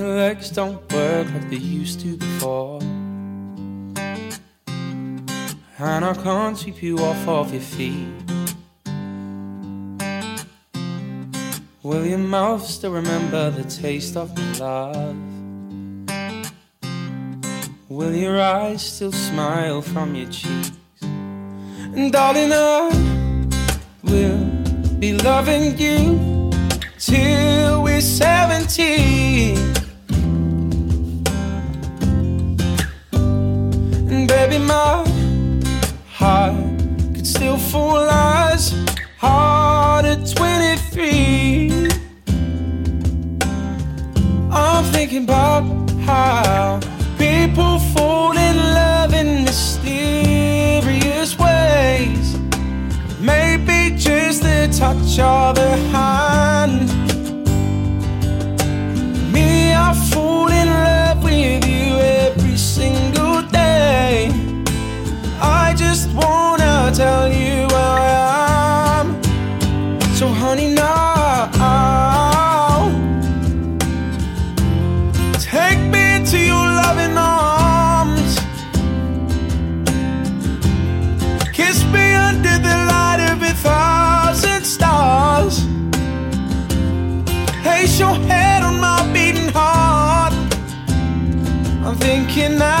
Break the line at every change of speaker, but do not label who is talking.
your legs don't work like they used to before, and I can't sweep you off of your feet. Will your mouth still remember the taste of my love? Will your eyes still smile from your cheeks? And darling, I will be loving you till we're 70. And baby, my heart could still fall as hard at 23. I'm thinking about how people fall in love in mysterious ways. Maybe just the touch of a hand. Me, I fall in love with you every single day. I just wanna tell you where I am. So honey, now take me into your loving arms. Kiss me under the light of 1,000 stars. Place your head on my beating heart. I'm thinking now